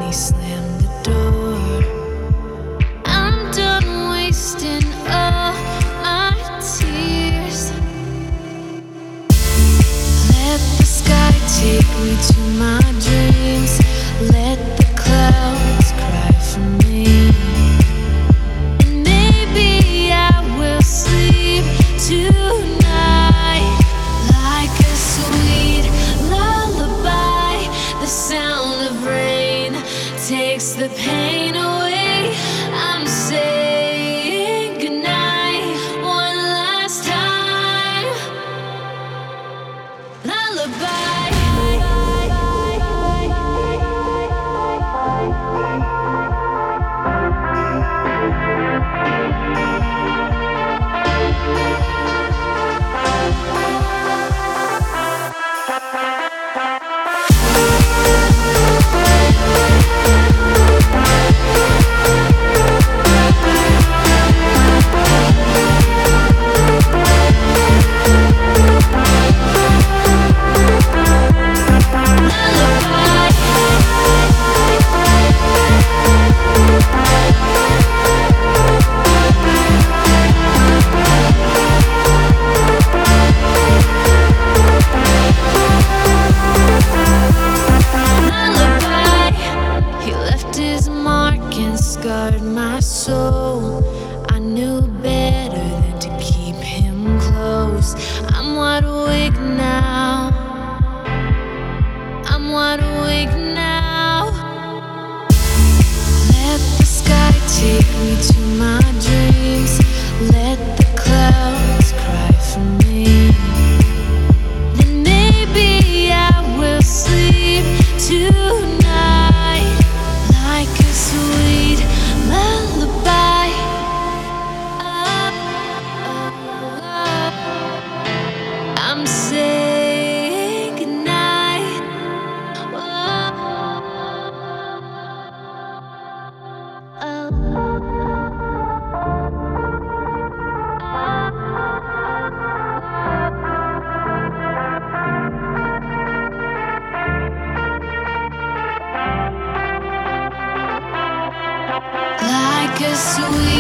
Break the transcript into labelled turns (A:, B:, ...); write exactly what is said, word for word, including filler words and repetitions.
A: he slammed the door. I'm done wasting all my tears. Let the sky take me to my dreams. Let the clouds cry for me. And maybe I will sleep tonight like a sweet lullaby. The sound of rain takes the pain away. I'm saying goodnight one last time. Lullaby. Scarred my soul. I knew better than to keep him close. I'm wide awake now. I'm wide awake now. Let the sky take me to my dreams. Let the clouds cry for me. Then maybe I will sleep tonight like a sweet lullaby. Oh, oh, oh. I'm saying goodnight. Oh, oh. Like a sweet